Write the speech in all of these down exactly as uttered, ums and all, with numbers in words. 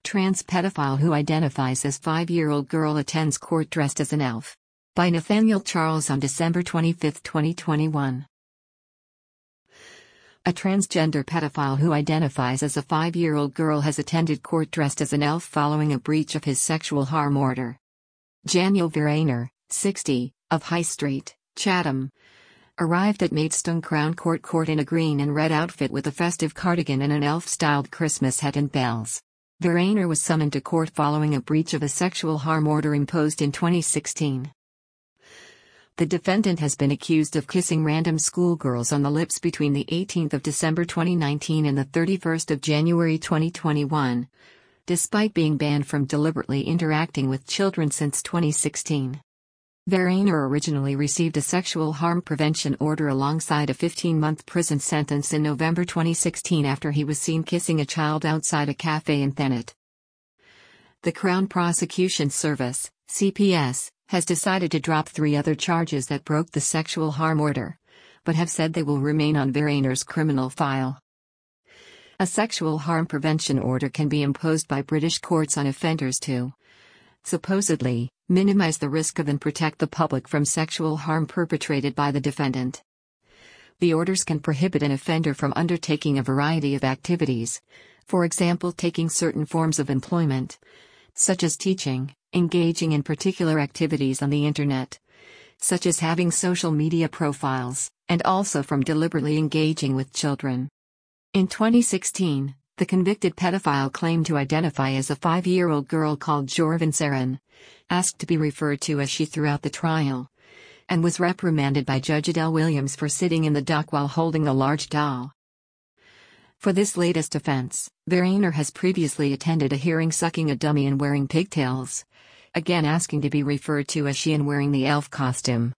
Trans pedophile who identifies as five-year-old girl attends court dressed as an elf. By Nathaniel Charles on December twenty-fifth, twenty twenty-one. A transgender pedophile who identifies as a five-year-old girl has attended court dressed as an elf following a breach of his sexual harm order. Daniel Verhainer, sixty, of High Street, Chatham, arrived at Maidstone Crown Court Court in a green and red outfit with a festive cardigan and an elf-styled Christmas hat and bells. Verhainer was summoned to court following a breach of a sexual harm order imposed in twenty sixteen. The defendant has been accused of kissing random schoolgirls on the lips between the eighteenth of December twenty nineteen and the thirty-first of January twenty twenty-one, despite being banned from deliberately interacting with children since twenty sixteen. Verhainer originally received a sexual harm prevention order alongside a fifteen-month prison sentence in November twenty sixteen after he was seen kissing a child outside a cafe in Thanet. The Crown Prosecution Service, C P S, has decided to drop three other charges that broke the sexual harm order, but have said they will remain on Verhainer's criminal file. A sexual harm prevention order can be imposed by British courts on offenders to, supposedly, minimize the risk of and protect the public from sexual harm perpetrated by the defendant. The orders can prohibit an offender from undertaking a variety of activities, for example taking certain forms of employment, such as teaching, engaging in particular activities on the internet, such as having social media profiles, and also from deliberately engaging with children. In twenty sixteen, the convicted pedophile claimed to identify as a five-year-old girl called Jorvin Saran, asked to be referred to as she throughout the trial, and was reprimanded by Judge Adele Williams for sitting in the dock while holding a large doll. For this latest offense, Verhainer has previously attended a hearing sucking a dummy and wearing pigtails, again asking to be referred to as she and wearing the elf costume.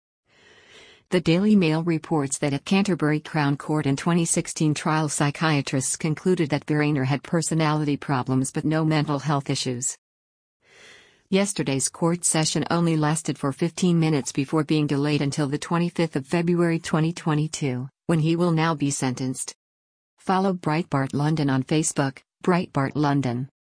The Daily Mail reports that at Canterbury Crown Court in twenty sixteen trial psychiatrists concluded that Verhainer had personality problems but no mental health issues. Yesterday's court session only lasted for fifteen minutes before being delayed until the twenty-fifth of February twenty twenty-two, when he will now be sentenced. Follow Breitbart London on Facebook, Breitbart London.